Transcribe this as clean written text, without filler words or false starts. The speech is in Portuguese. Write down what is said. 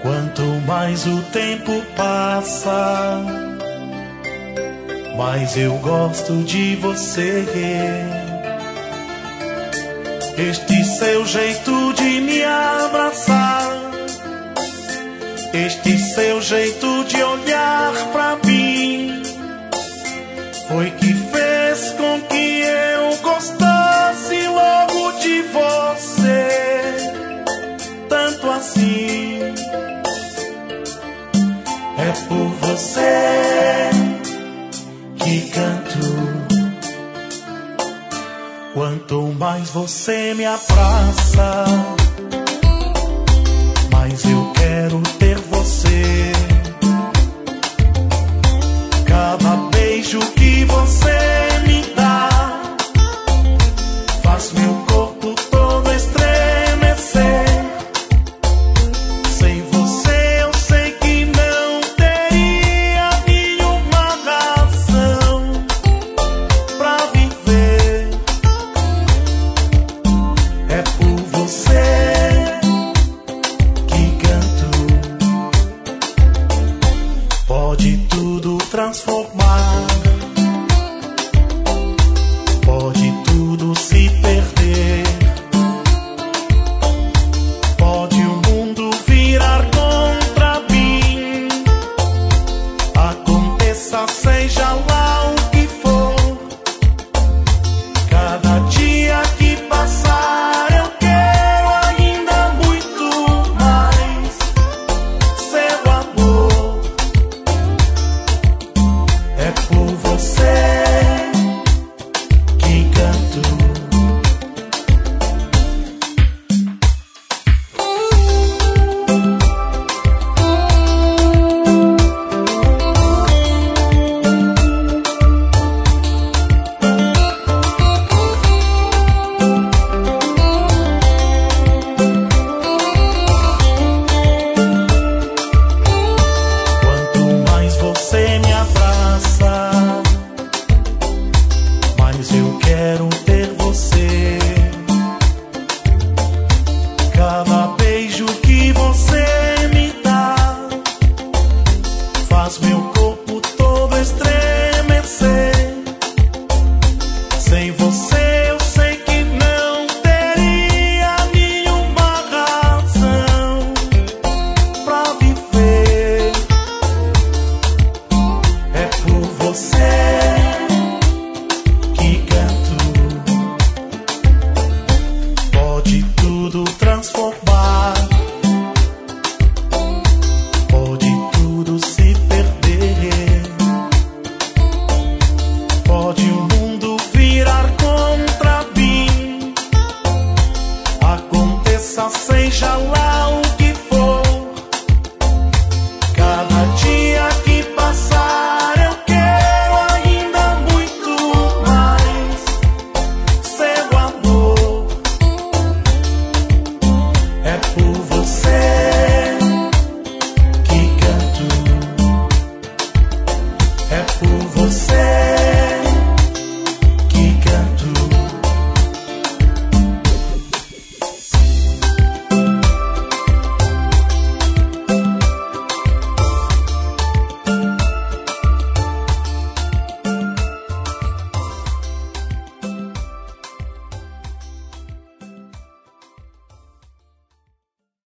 Quanto mais o tempo passa, mais eu gosto de você. Este seu jeito de me abraçar, este seu jeito de olhar pra mim, foi que fez com que eu gostasse logo de você. Tanto assim, é por você que canto. Quanto mais você me abraça, mais eu quero ter você. Cada beijo que você me dá faz meu corpo todo estremecer. Sem você eu sei que não teria nenhuma razão pra viver. É por você que canto. Pode tudo transformar, pode tudo se perder, pode o mundo virar contra mim. Aconteça, seja lá o que for, cada dia que passar eu quero ainda muito mais seu amor. É por você que canto. Quanto mais você me abraça, mais eu quero ter você. Cada beijo que você me dá faz meu corpo todo estremecer. Sem você eu sei que não teria nenhuma razão pra viver. É por você que canto. Pode tudo transformar, pode tudo se perder, pode o mundo virar contra mim. Aconteça, seja lá